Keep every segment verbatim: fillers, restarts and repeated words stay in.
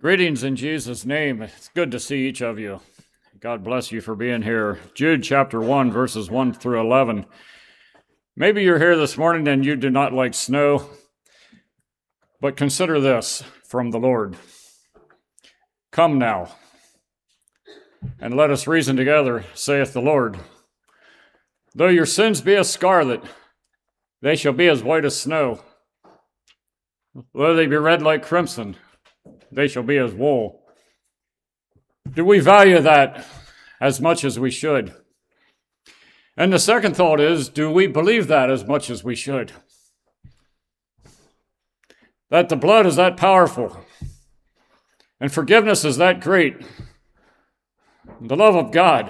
Greetings in Jesus' name. It's good to see each of you. God bless you for being here. Jude chapter one, verses one through eleven. Maybe you're here this morning and you do not like snow, but consider this from the Lord. Come now, and let us reason together, saith the Lord. Though your sins be as scarlet, they shall be as white as snow. Though they be red like crimson, they shall be as wool. Do we value that as much as we should? And the second thought is, do we believe that as much as we should? That the blood is that powerful, and forgiveness is that great, the love of God,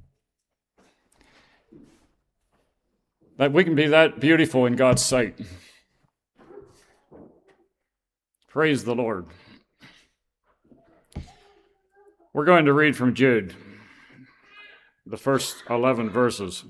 that we can be that beautiful in God's sight. Praise the Lord. We're going to read from Jude, the first eleven verses.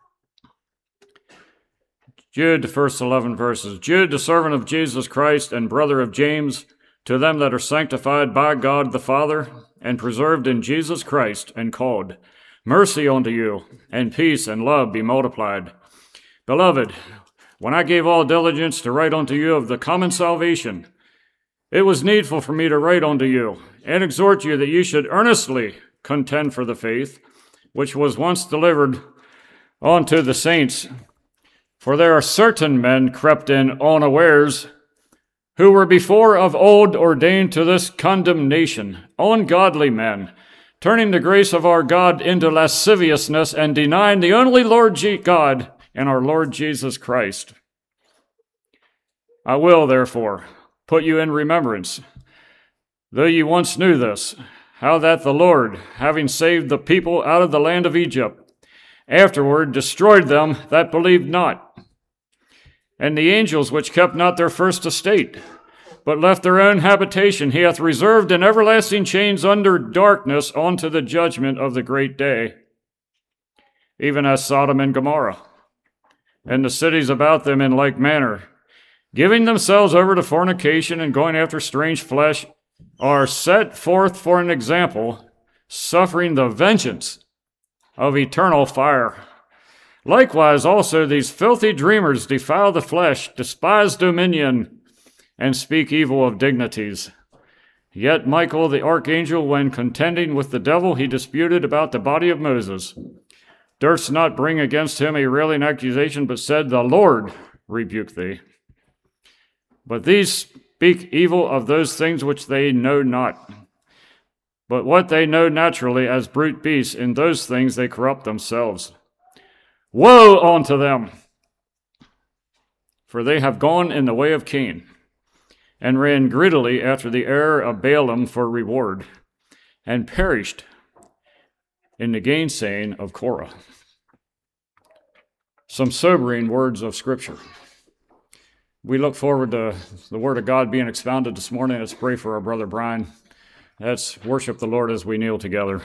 Jude, the first eleven verses. Jude, the servant of Jesus Christ and brother of James, to them that are sanctified by God the Father and preserved in Jesus Christ and called, mercy unto you, and peace and love be multiplied. Beloved, when I gave all diligence to write unto you of the common salvation, it was needful for me to write unto you, and exhort you that you should earnestly contend for the faith, which was once delivered unto the saints. For there are certain men crept in unawares, who were before of old ordained to this condemnation, ungodly men, turning the grace of our God into lasciviousness, and denying the only Lord God and our Lord Jesus Christ. I will, therefore, put you in remembrance, though ye once knew this, how that the Lord, having saved the people out of the land of Egypt, afterward destroyed them that believed not, and the angels which kept not their first estate, but left their own habitation, he hath reserved in everlasting chains under darkness unto the judgment of the great day, even as Sodom and Gomorrah, and the cities about them in like manner, giving themselves over to fornication and going after strange flesh, are set forth for an example, suffering the vengeance of eternal fire. Likewise also these filthy dreamers defile the flesh, despise dominion, and speak evil of dignities. Yet Michael the archangel, when contending with the devil, he disputed about the body of Moses, durst not bring against him a railing accusation, but said, the Lord rebuke thee. But these speak evil of those things which they know not. But what they know naturally as brute beasts, in those things they corrupt themselves. Woe unto them! For they have gone in the way of Cain, and ran greedily after the error of Balaam for reward, and perished in the gainsaying of Korah. Some sobering words of Scripture. We look forward to the Word of God being expounded this morning. Let's pray for our brother Brian. Let's worship the Lord as we kneel together.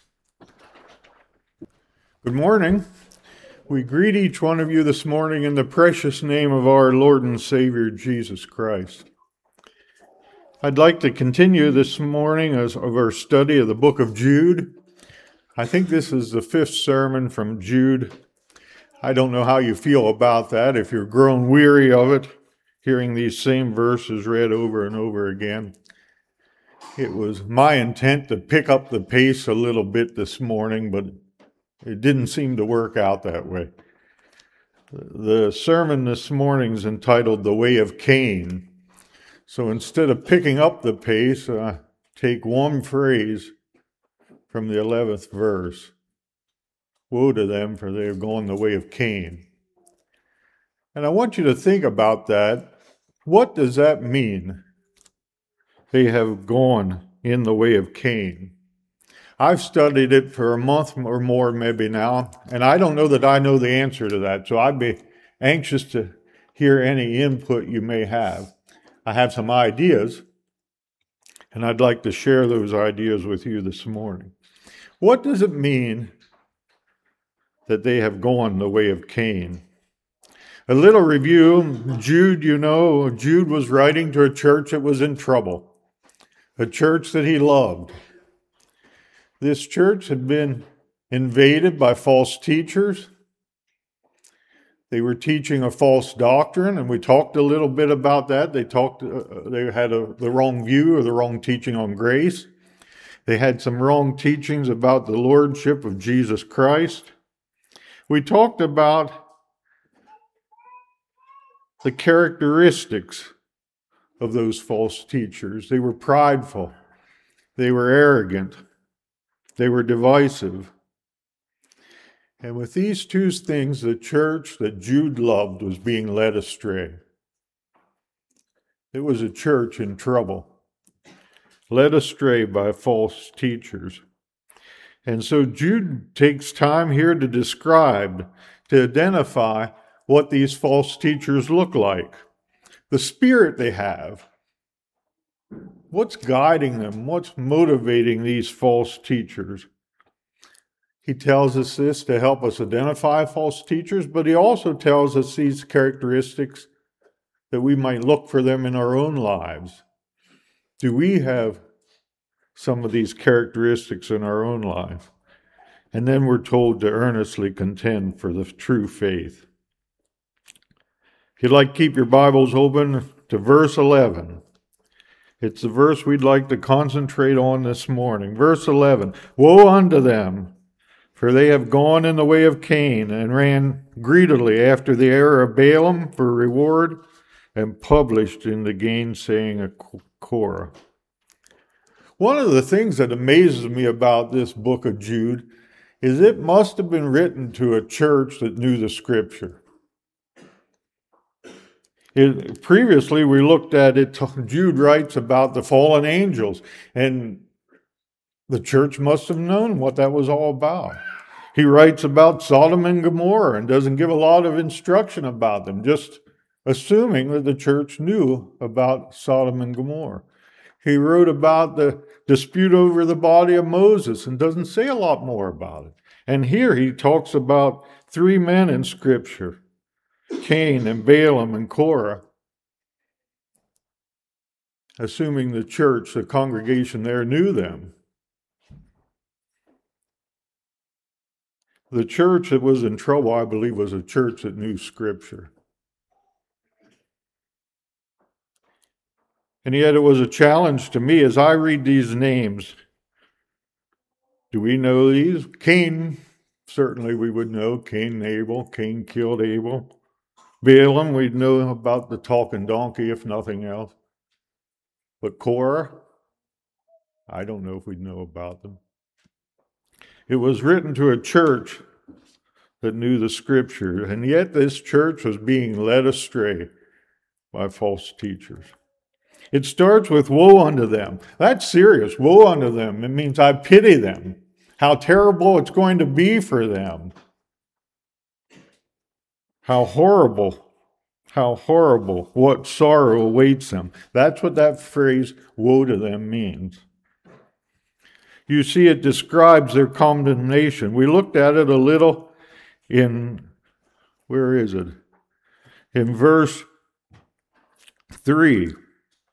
Good morning. We greet each one of you this morning in the precious name of our Lord and Savior, Jesus Christ. I'd like to continue this morning as of our study of the book of Jude. I think this is the fifth sermon from Jude. I don't know how you feel about that, if you're grown weary of it, hearing these same verses read over and over again. It was my intent to pick up the pace a little bit this morning, but it didn't seem to work out that way. The sermon this morning is entitled The Way of Cain. So instead of picking up the pace, uh, take one phrase from the eleventh verse. Woe to them, for they have gone the way of Cain. And I want you to think about that. What does that mean? They have gone in the way of Cain. I've studied it for a month or more maybe now, and I don't know that I know the answer to that, so I'd be anxious to hear any input you may have. I have some ideas, and I'd like to share those ideas with you this morning. What does it mean that they have gone the way of Cain? A little review. Jude, you know, Jude was writing to a church that was in trouble. a church that he loved. This church had been invaded by false teachers. They were teaching a false doctrine, and we talked a little bit about that. They talked. Uh, they had a, the wrong view or the wrong teaching on grace. They had some wrong teachings about the lordship of Jesus Christ. We talked about the characteristics of those false teachers. They were prideful. They were arrogant. They were divisive. And with these two things, the church that Jude loved was being led astray. It was a church in trouble, led astray by false teachers. And so Jude takes time here to describe, to identify what these false teachers look like, the spirit they have. What's guiding them? What's motivating these false teachers? He tells us this to help us identify false teachers, but he also tells us these characteristics that we might look for them in our own lives. Do we have some of these characteristics in our own life? And then we're told to earnestly contend for the true faith. If you'd like to keep your Bibles open to verse eleven. It's the verse we'd like to concentrate on this morning. Verse eleven, woe unto them, for they have gone in the way of Cain, and ran greedily after the error of Balaam for reward, and published in the gainsaying of Korah. One of the things that amazes me about this book of Jude is it must have been written to a church that knew the Scripture. It, previously, we looked at it, Jude writes about the fallen angels, and the church must have known what that was all about. He writes about Sodom and Gomorrah and doesn't give a lot of instruction about them, just assuming that the church knew about Sodom and Gomorrah. He wrote about the dispute over the body of Moses and doesn't say a lot more about it. And here he talks about three men in Scripture, Cain and Balaam and Korah, assuming the church, the congregation there, knew them. The church that was in trouble, I believe, was a church that knew Scripture. And yet it was a challenge to me as I read these names. Do we know these? Cain, certainly we would know. Cain and Abel. Cain killed Abel. Balaam, we'd know about the talking donkey, if nothing else. But Korah, I don't know if we'd know about them. It was written to a church that knew the Scripture, and yet this church was being led astray by false teachers. It starts with woe unto them. That's serious. Woe unto them. It means I pity them. How terrible it's going to be for them. How horrible. How horrible. What sorrow awaits them. That's what that phrase, woe to them, means. You see, it describes their condemnation. We looked at it a little in, where is it? In verse three.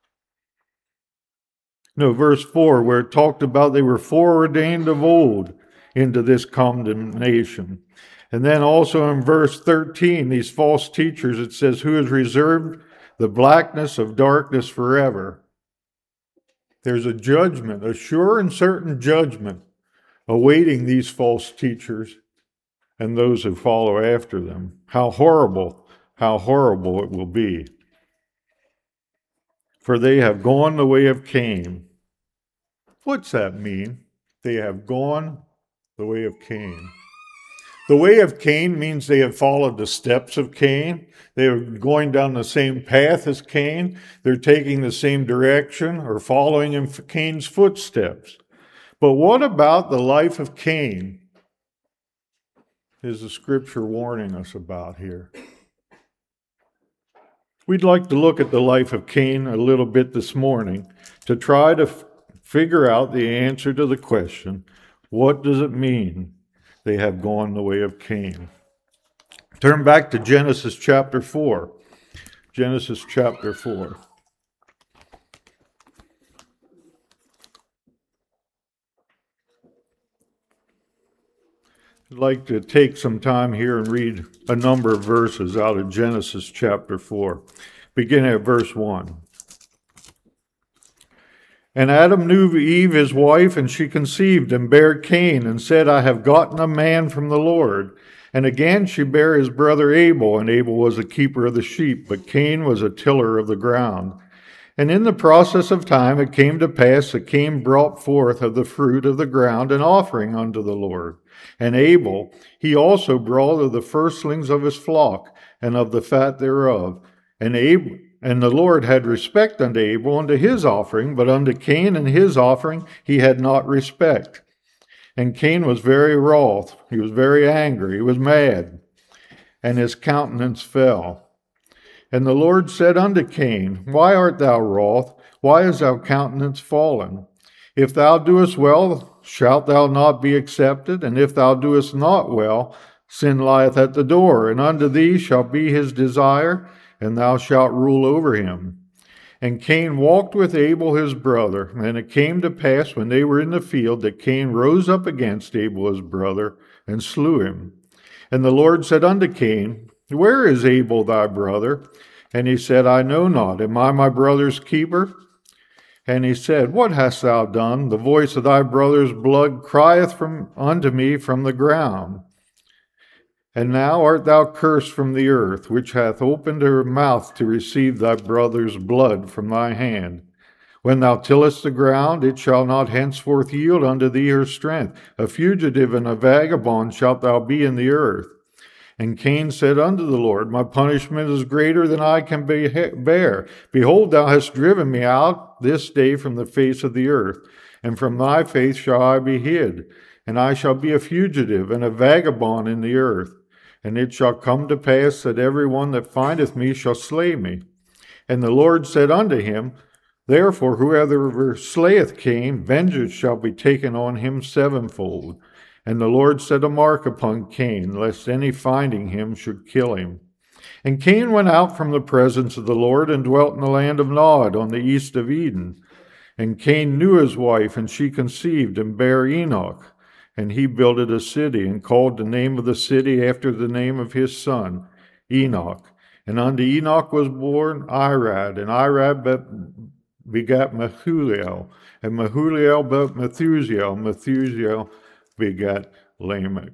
No, verse four, where it talked about they were foreordained of old into this condemnation. And then also in verse thirteen, these false teachers, it says, who has reserved the blackness of darkness forever. There's a judgment, a sure and certain judgment awaiting these false teachers and those who follow after them. How horrible, how horrible it will be. For they have gone the way of Cain. What's that mean? They have gone the way of Cain. The way of Cain means they have followed the steps of Cain. They are going down the same path as Cain. They're taking the same direction or following in Cain's footsteps. But what about the life of Cain? Is the Scripture warning us about here? We'd like to look at the life of Cain a little bit this morning to try to f- figure out the answer to the question, what does it mean they have gone the way of Cain? Turn back to Genesis chapter four. Genesis chapter four. I'd like to take some time here and read a number of verses out of Genesis chapter four, beginning at verse one. And Adam knew Eve his wife, and she conceived and bare Cain, and said, I have gotten a man from the Lord. And again she bare his brother Abel, and Abel was a keeper of the sheep, but Cain was a tiller of the ground. And in the process of time it came to pass that Cain brought forth of the fruit of the ground an offering unto the Lord. And Abel, he also brought of the firstlings of his flock, and of the fat thereof. And Abel, and the Lord had respect unto Abel and to his offering, but unto Cain and his offering he had not respect. And Cain was very wroth, he was very angry, he was mad, and his countenance fell. And the Lord said unto Cain, Why art thou wroth? Why is thy countenance fallen? If thou doest well, shalt thou not be accepted? And if thou doest not well, sin lieth at the door, and unto thee shall be his desire, and thou shalt rule over him. And Cain walked with Abel his brother. And it came to pass, when they were in the field, that Cain rose up against Abel his brother, and slew him. And the Lord said unto Cain, Where is Abel thy brother? And he said, I know not. Am I my brother's keeper? And he said, What hast thou done? The voice of thy brother's blood crieth from unto me from the ground. And now art thou cursed from the earth, which hath opened her mouth to receive thy brother's blood from thy hand. When thou tillest the ground, it shall not henceforth yield unto thee her strength. A fugitive and a vagabond shalt thou be in the earth. And Cain said unto the Lord, My punishment is greater than I can bear. Behold, thou hast driven me out this day from the face of the earth, and from thy face shall I be hid, and I shall be a fugitive and a vagabond in the earth. And it shall come to pass that every one that findeth me shall slay me. And the Lord said unto him, Therefore whoever slayeth Cain, vengeance shall be taken on him sevenfold. And the Lord set a mark upon Cain, lest any finding him should kill him. And Cain went out from the presence of the Lord, and dwelt in the land of Nod, on the east of Eden. And Cain knew his wife, and she conceived, and bare Enoch. And he builded a city, and called the name of the city after the name of his son, Enoch. And unto Enoch was born Irad, and Irad begat Mehuliel, and Mehuliel begat Methusiel, Methusiel begat Lamech.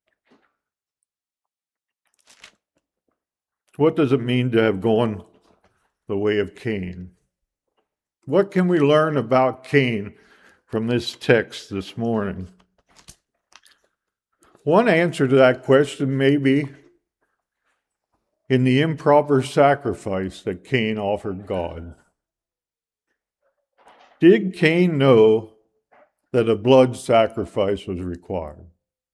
What does it mean to have gone the way of Cain? What can we learn about Cain from this text this morning? One answer to that question may be in the improper sacrifice that Cain offered God. Did Cain know that a blood sacrifice was required?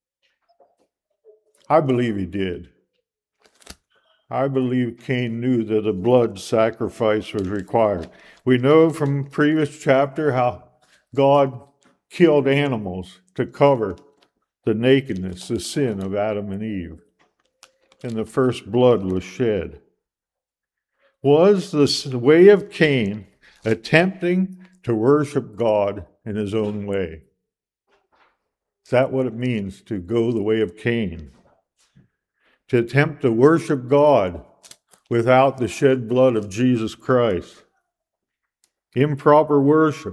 I believe he did. I believe Cain knew that a blood sacrifice was required. We know from previous chapter how God killed animals to cover the nakedness, the sin of Adam and Eve. And the first blood was shed. Was the way of Cain attempting to worship God in his own way? Is that what it means to go the way of Cain? To attempt to worship God without the shed blood of Jesus Christ. Improper worship.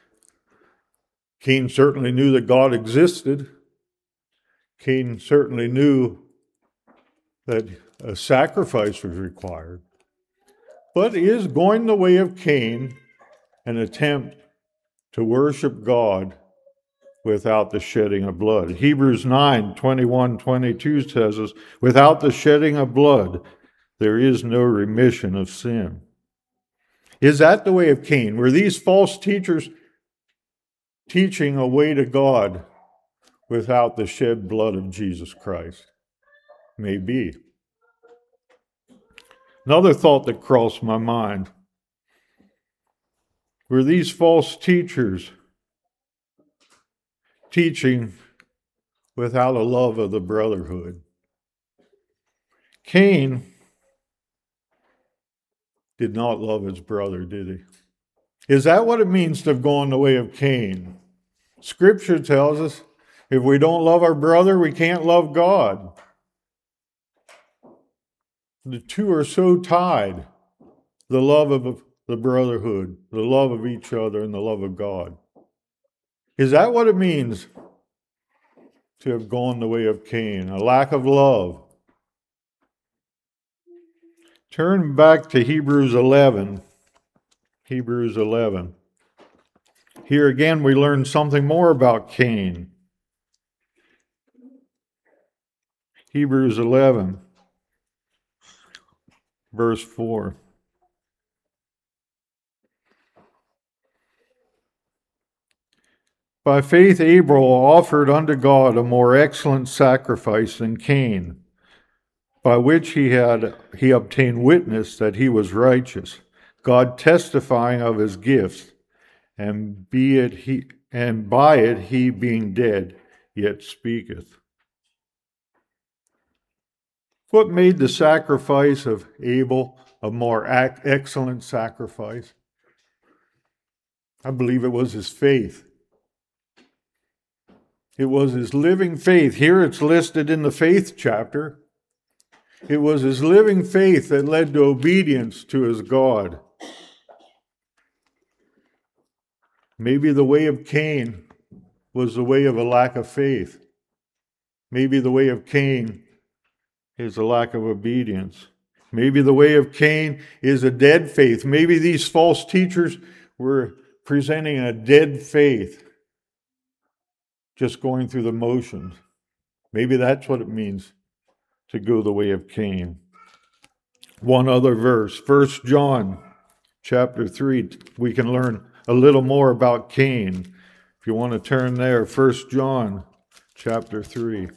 Cain certainly knew that God existed. Cain certainly knew that a sacrifice was required. But is going the way of Cain an attempt to worship God without the shedding of blood? Hebrews nine, twenty-one, twenty-two says us, without the shedding of blood, there is no remission of sin. Is that the way of Cain? Were these false teachers teaching a way to God without the shed blood of Jesus Christ? Maybe. Another thought that crossed my mind. Were these false teachers teaching without a love of the brotherhood? Cain did not love his brother, did he? Is that what it means to have gone the way of Cain? Scripture tells us If we don't love our brother, we can't love God. The two are so tied. The love of the brotherhood, the love of each other, and the love of God. Is that what it means to have gone the way of Cain? A lack of love. Turn back to Hebrews eleven. Hebrews eleven. Here again we learn something more about Cain. Hebrews eleven, verse four. By faith Abel offered unto God a more excellent sacrifice than Cain, by which he had he obtained witness that he was righteous, God testifying of his gifts, and be it he and by it he being dead yet speaketh. What made the sacrifice of Abel a more excellent sacrifice? I believe it was his faith. It was his living faith. Here it's listed in the faith chapter. It was his living faith that led to obedience to his God. Maybe the way of Cain was the way of a lack of faith. Maybe the way of Cain is a lack of obedience. Maybe the way of Cain is a dead faith. Maybe these false teachers were presenting a dead faith, just going through the motions. Maybe that's what it means to go the way of Cain. One other verse, First John chapter three, we can learn a little more about Cain. If you want to turn there, First John chapter three.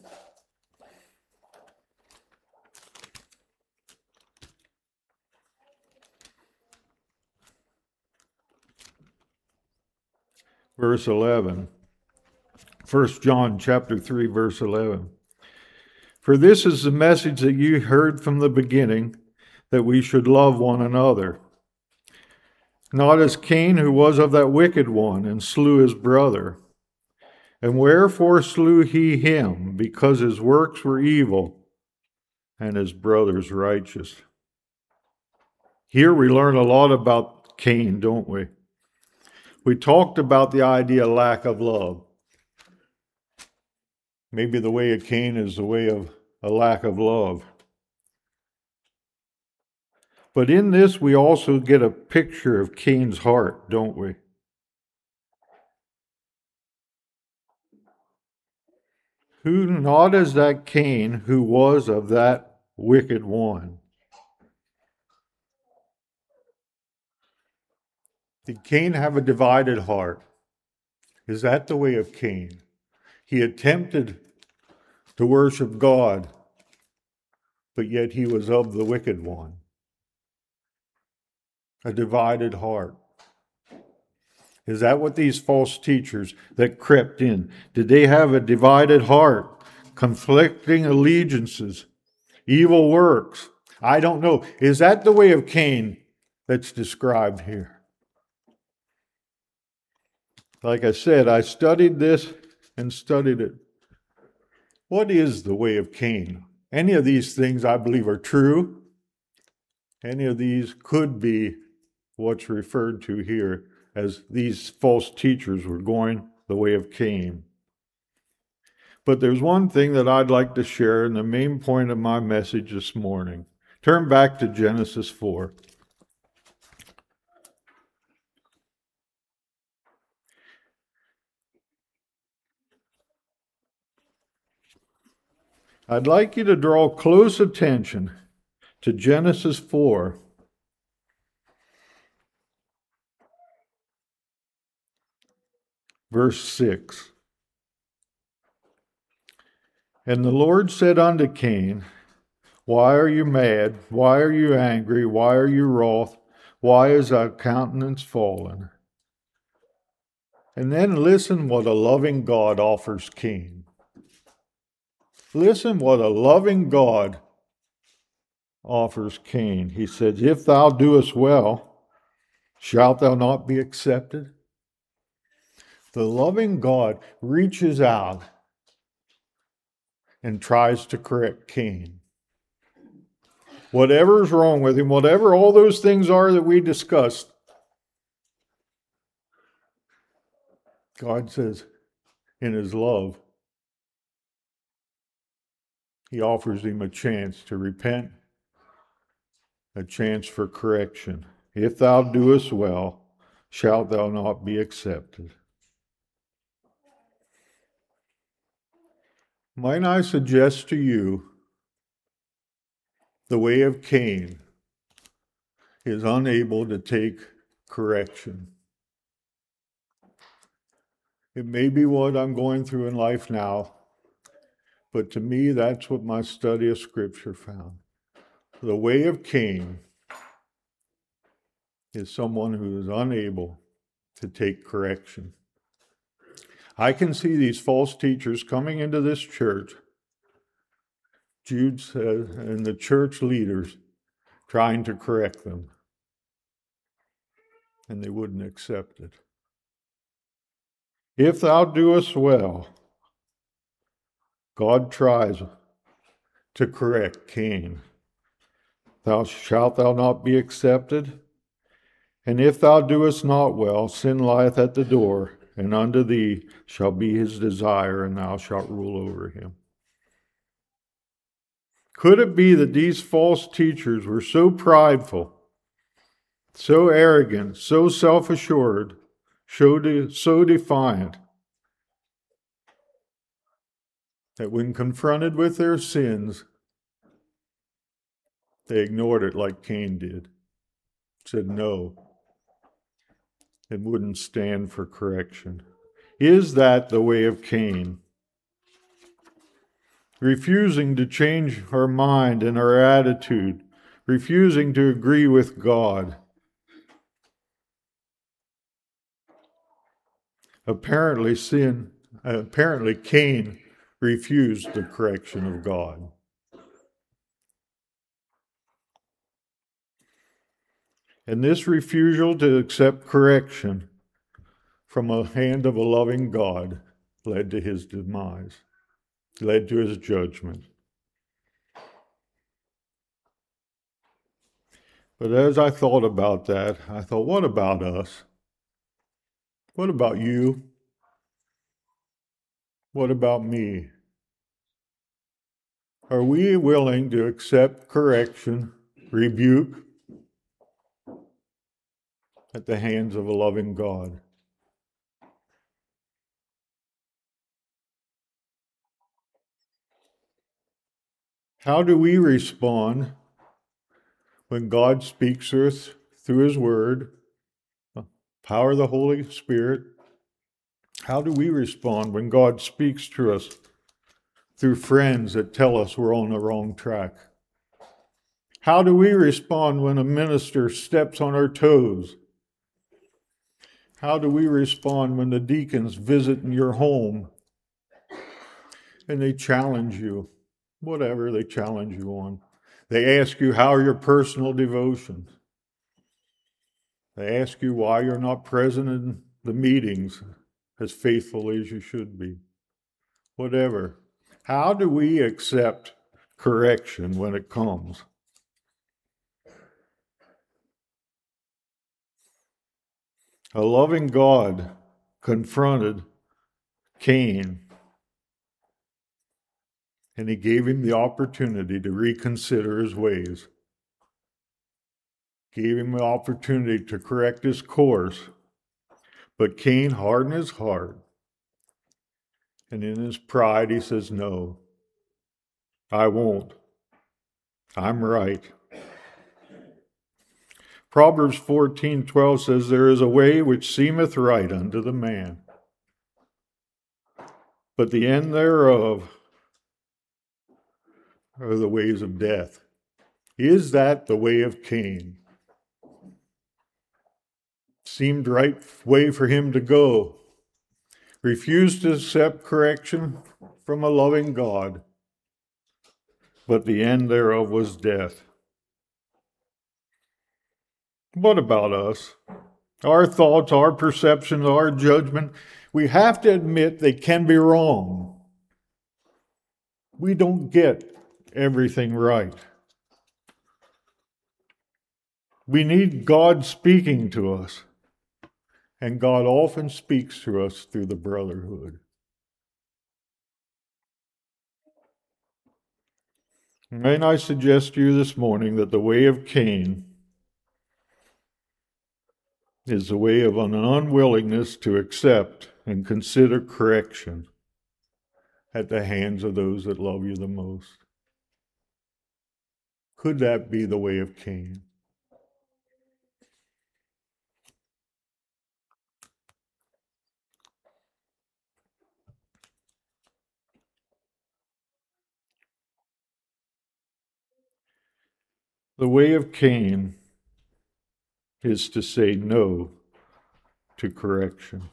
Verse eleven. First John chapter three, verse eleven. For this is the message that you heard from the beginning, that we should love one another. Not as Cain, who was of that wicked one, and slew his brother. And wherefore slew he him? Because his works were evil, and his brother's righteous. Here we learn a lot about Cain, don't we? We talked about the idea of lack of love. Maybe the way of Cain is the way of a lack of love. But in this, we also get a picture of Cain's heart, don't we? Who not as that Cain who was of that wicked one. Did Cain have a divided heart? Is that the way of Cain? He attempted to worship God, but yet he was of the wicked one. A divided heart. Is that what these false teachers that crept in? Did they have a divided heart, conflicting allegiances, evil works? I don't know. Is that the way of Cain that's described here? Like I said, I studied this and studied it. What is the way of Cain? Any of these things I believe are true. Any of these could be what's referred to here as these false teachers were going the way of Cain. But there's one thing that I'd like to share in the main point of my message this morning. Turn back to Genesis four. I'd like you to draw close attention to Genesis four. Verse six. And the Lord said unto Cain, Why are you mad? Why are you angry? Why are you wroth? Why is thy countenance fallen? And then listen what a loving God offers Cain. Listen what a loving God offers Cain. He says, If thou doest well, shalt thou not be accepted? The loving God reaches out and tries to correct Cain. Whatever's wrong with him, whatever all those things are that we discussed, God says in his love, he offers him a chance to repent, a chance for correction. If thou doest well, shalt thou not be accepted. Might I suggest to you, the way of Cain is unable to take correction. It may be what I'm going through in life now, but to me, that's what my study of Scripture found. The way of Cain is someone who is unable to take correction. I can see these false teachers coming into this church, Jude says, and the church leaders trying to correct them, and they wouldn't accept it. If thou doest well, God tries to correct Cain. Thou shalt thou not be accepted? And if thou doest not well, sin lieth at the door, and unto thee shall be his desire, and thou shalt rule over him. Could it be that these false teachers were so prideful, so arrogant, so self-assured, so defiant, that when confronted with their sins, they ignored it like Cain did, said no, and wouldn't stand for correction? Is that the way of Cain? Refusing to change our mind and our attitude, refusing to agree with God. Apparently, sin, apparently Cain refused the correction of God. And this refusal to accept correction from the hand of a loving God led to his demise, led to his judgment. But as I thought about that, I thought, what about us? What about you? What about me? Are we willing to accept correction, rebuke at the hands of a loving God? How do we respond when God speaks to us through his word, the power of the Holy Spirit? How do we respond when God speaks to us through friends that tell us we're on the wrong track? How do we respond when a minister steps on our toes? How do we respond when the deacons visit in your home and they challenge you? Whatever they challenge you on. They ask you, how are your personal devotions? They ask you why you're not present in the meetings as faithfully as you should be. Whatever. How do we accept correction when it comes? A loving God confronted Cain, and he gave him the opportunity to reconsider his ways. Gave him the opportunity to correct his course. But Cain hardened his heart. And in his pride, he says, no, I won't. I'm right. Proverbs fourteen twelve says, there is a way which seemeth right unto the man, but the end thereof are the ways of death. Is that the way of Cain? Seemed right way for him to go. Refused to accept correction from a loving God, but the end thereof was death. What about us? Our thoughts, our perceptions, our judgment, we have to admit they can be wrong. We don't get everything right. We need God speaking to us. And God often speaks to us through the brotherhood. And I suggest to you this morning that the way of Cain is the way of an unwillingness to accept and consider correction at the hands of those that love you the most. Could that be the way of Cain? The way of Cain is to say no to correction.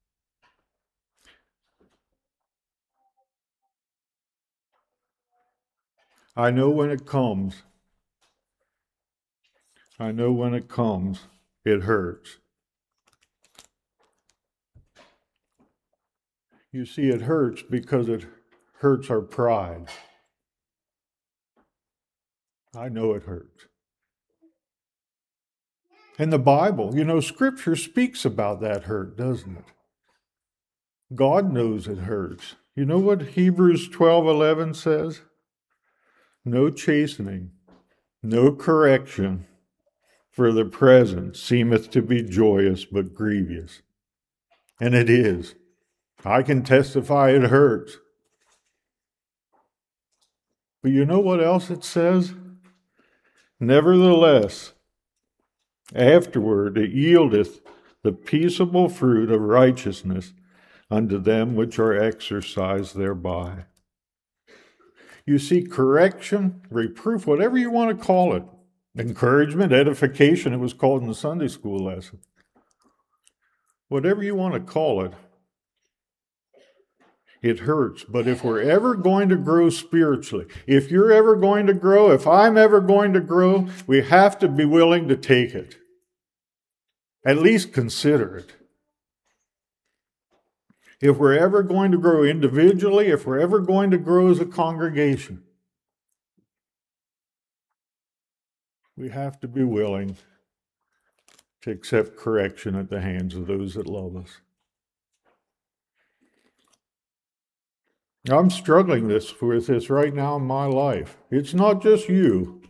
I know when it comes. I know when it comes, it hurts. You see, it hurts because it hurts our pride. I know it hurts. And the Bible, you know, Scripture speaks about that hurt, doesn't it? God knows it hurts. You know what Hebrews twelve eleven says? No chastening, no correction for the present seemeth to be joyous but grievous. And it is. I can testify it hurts. But you know what else it says? Nevertheless, afterward it yieldeth the peaceable fruit of righteousness unto them which are exercised thereby. You see, correction, reproof, whatever you want to call it, encouragement, edification, it was called in the Sunday school lesson. Whatever you want to call it, it hurts. But if we're ever going to grow spiritually, if you're ever going to grow, if I'm ever going to grow, we have to be willing to take it. At least consider it. If we're ever going to grow individually, if we're ever going to grow as a congregation, we have to be willing to accept correction at the hands of those that love us. I'm struggling this with this right now in my life. It's not just you.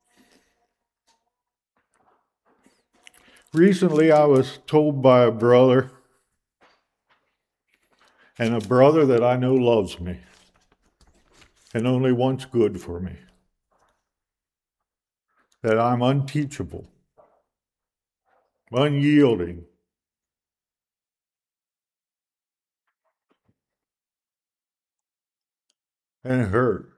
Recently, I was told by a brother, and a brother that I know loves me and only wants good for me, that I'm unteachable, unyielding, and hurt.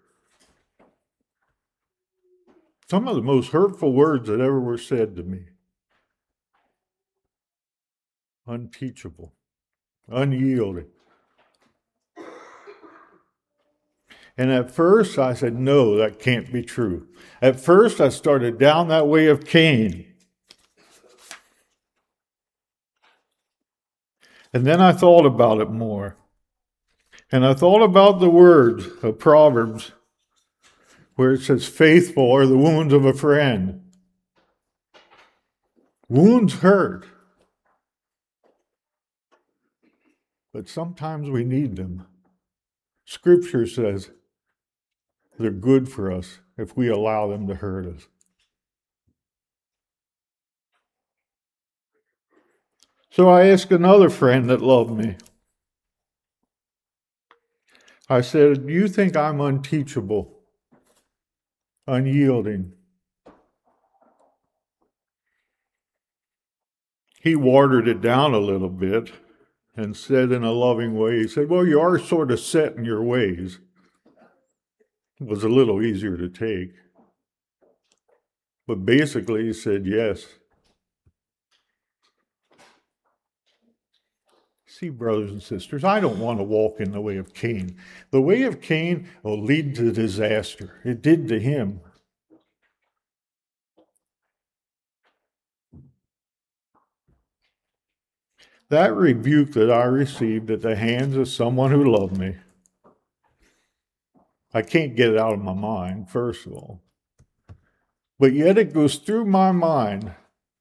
Some of the most hurtful words that ever were said to me. Unteachable, unyielding. And at first I said, no, that can't be true. At first I started down that way of Cain. And then I thought about it more. And I thought about the words of Proverbs where it says, faithful are the wounds of a friend. Wounds hurt. But sometimes we need them. Scripture says they're good for us if we allow them to hurt us. So I asked another friend that loved me. I said, do you think I'm unteachable, unyielding? He watered it down a little bit and said in a loving way, he said, well, you are sort of set in your ways. It was a little easier to take. But basically he said, yes. See, brothers and sisters, I don't want to walk in the way of Cain. The way of Cain will lead to disaster. It did to him. That rebuke that I received at the hands of someone who loved me I can't get it out of my mind, first of all. But yet it goes through my mind.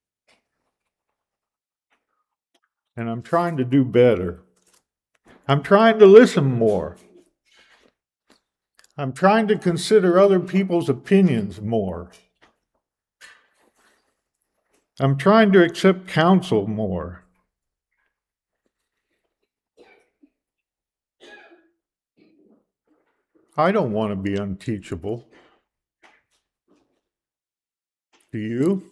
And I'm trying to do better. I'm trying to listen more. I'm trying to consider other people's opinions more. I'm trying to accept counsel more. I don't want to be unteachable. Do you?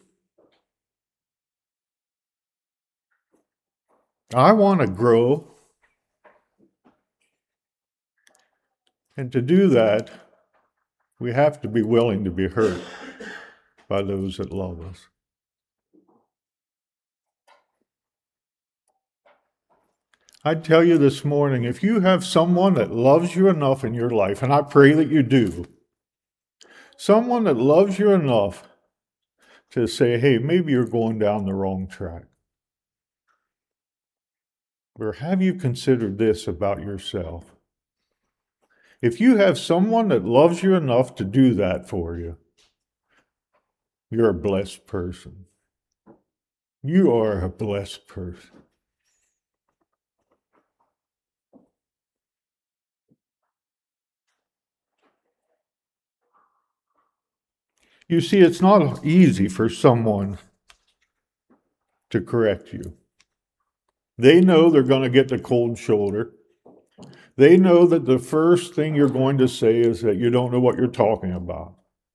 I want to grow. And to do that, we have to be willing to be hurt by those that love us. I tell you this morning, if you have someone that loves you enough in your life, and I pray that you do, someone that loves you enough to say, hey, maybe you're going down the wrong track. Or have you considered this about yourself? If you have someone that loves you enough to do that for you, you're a blessed person. You are a blessed person. You see, it's not easy for someone to correct you. They know they're going to get the cold shoulder. They know that the first thing you're going to say is that you don't know what you're talking about.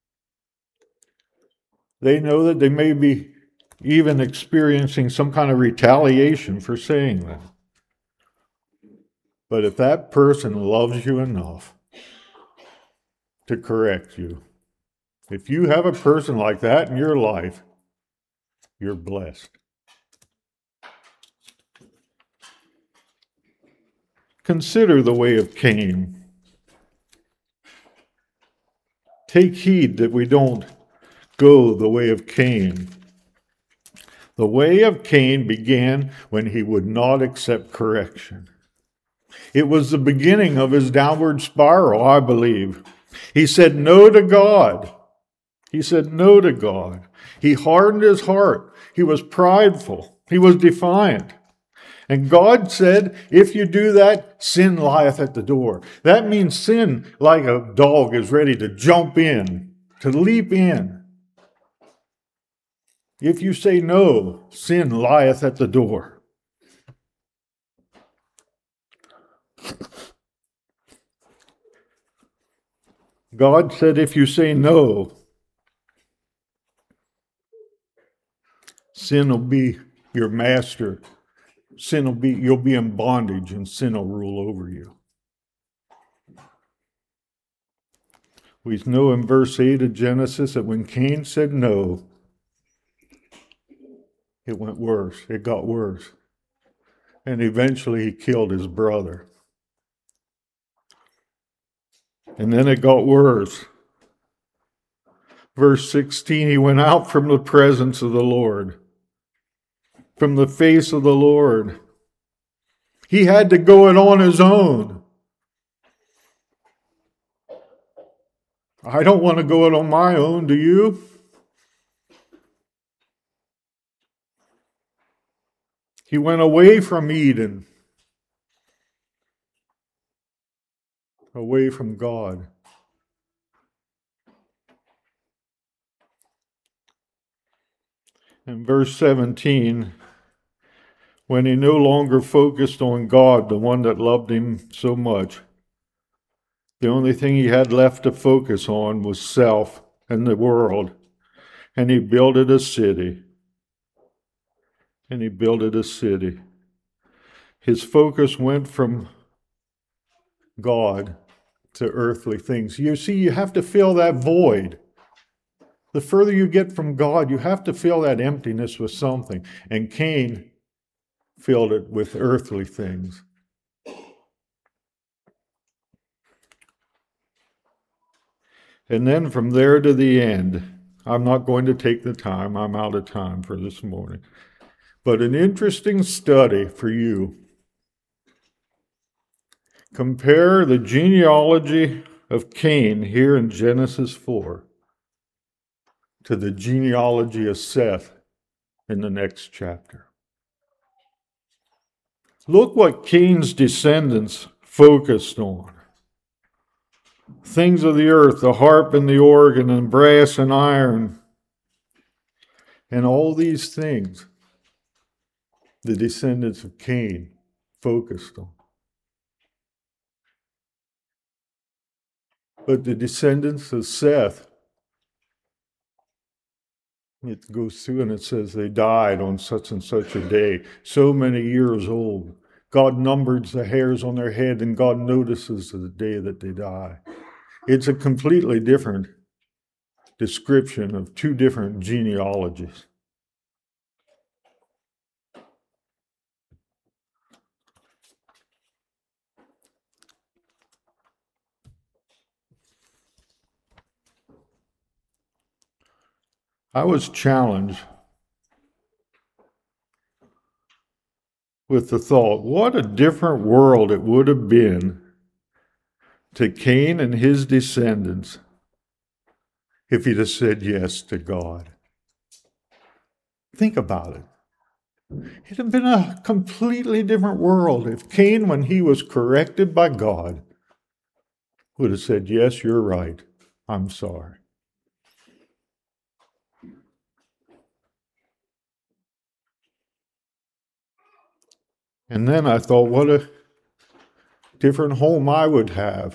They know that they may be even experiencing some kind of retaliation for saying that. But if that person loves you enough to correct you, if you have a person like that in your life, you're blessed. Consider the way of Cain. Take heed that we don't go the way of Cain. The way of Cain began when he would not accept correction. It was the beginning of his downward spiral, I believe. He said no to God. He said no to God. He hardened his heart. He was prideful. He was defiant. And God said, if you do that, sin lieth at the door. That means sin, like a dog, is ready to jump in, to leap in. If you say no, sin lieth at the door. God said, if you say no, sin will be your master. Sin will be, you'll be in bondage and sin will rule over you. We know in verse eight of Genesis that when Cain said no, it went worse. It got worse. And eventually he killed his brother. And then it got worse. Verse sixteen, he went out from the presence of the Lord. From the face of the Lord. He had to go it on his own. I don't want to go it on my own, do you? He went away from Eden. Away from God. In verse seventeen, when he no longer focused on God, the one that loved him so much, the only thing he had left to focus on was self and the world. And he builded a city. And he builded a city. His focus went from God to earthly things. You see, you have to fill that void. The further you get from God, you have to fill that emptiness with something. And Cain filled it with earthly things. And then from there to the end, I'm not going to take the time. I'm out of time for this morning. But an interesting study for you. Compare the genealogy of Cain here in Genesis four to the genealogy of Seth in the next chapter. Look what Cain's descendants focused on. Things of the earth, the harp and the organ and brass and iron, and all these things the descendants of Cain focused on. But the descendants of Seth, it goes through and it says they died on such and such a day, so many years old. God numbers the hairs on their head, and God notices the day that they die. It's a completely different description of two different genealogies. I was challenged with the thought, what a different world it would have been to Cain and his descendants if he'd have said yes to God. Think about it. It'd have been a completely different world if Cain, when he was corrected by God, would have said, yes, you're right, I'm sorry. And then I thought, what a different home I would have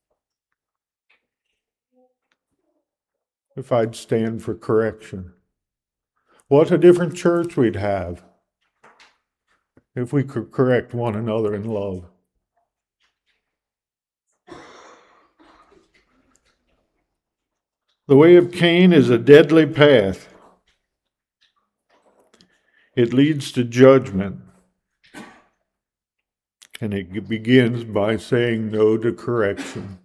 if I'd stand for correction. What a different church we'd have if we could correct one another in love. The way of Cain is a deadly path. It leads to judgment. And it begins by saying no to correction.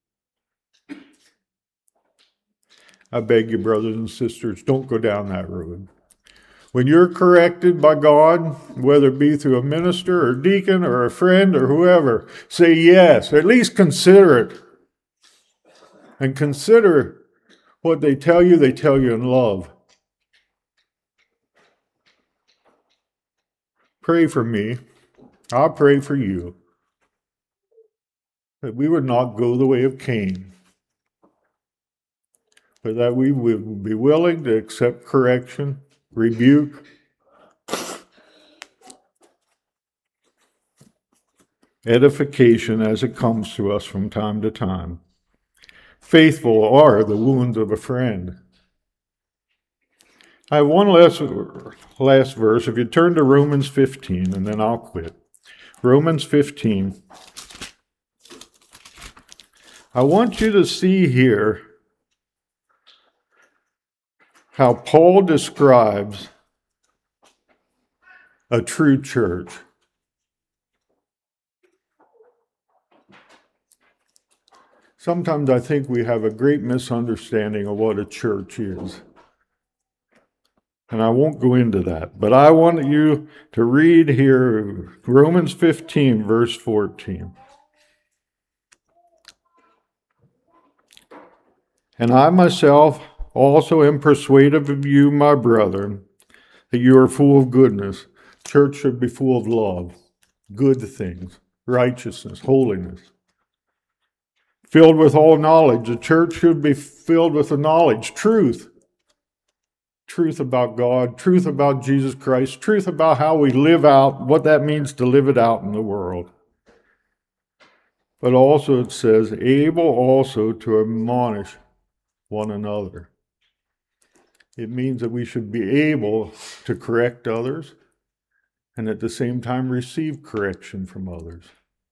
I beg you, brothers and sisters, don't go down that road. When you're corrected by God, whether it be through a minister or deacon or a friend or whoever, say yes, at least consider it. And consider what they tell you, they tell you in love. Pray for me. I'll pray for you that we would not go the way of Cain, but that we would be willing to accept correction, rebuke, edification as it comes to us from time to time. Faithful are the wounds of a friend. I have one last, last verse. If you turn to Romans fifteen, and then I'll quit. Romans fifteen. I want you to see here how Paul describes a true church. Sometimes I think we have a great misunderstanding of what a church is. And I won't go into that, but I want you to read here Romans fifteen, verse fourteen. And I myself also am persuaded of you, my brethren, that you are full of goodness. Church should be full of love, good things, righteousness, holiness. Filled with all knowledge. The church should be filled with the knowledge, truth. Truth about God, truth about Jesus Christ, truth about how we live out, what that means to live it out in the world. But also it says, able also to admonish one another. It means that we should be able to correct others and at the same time receive correction from others.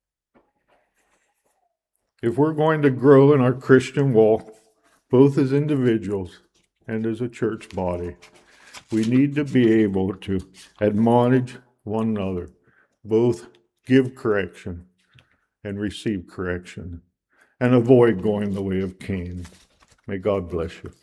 If we're going to grow in our Christian walk, both as individuals and as a church body, we need to be able to admonish one another, both give correction and receive correction, and avoid going the way of Cain. May God bless you.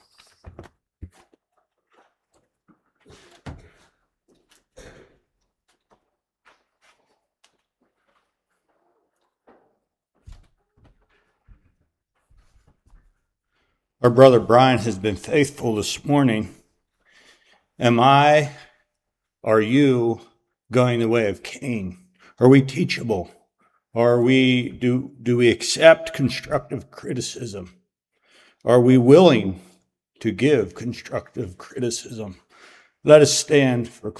Our brother Brian has been faithful this morning. Am I, are you going the way of Cain? Are we teachable? Are we, do, do we accept constructive criticism? Are we willing to give constructive criticism? Let us stand for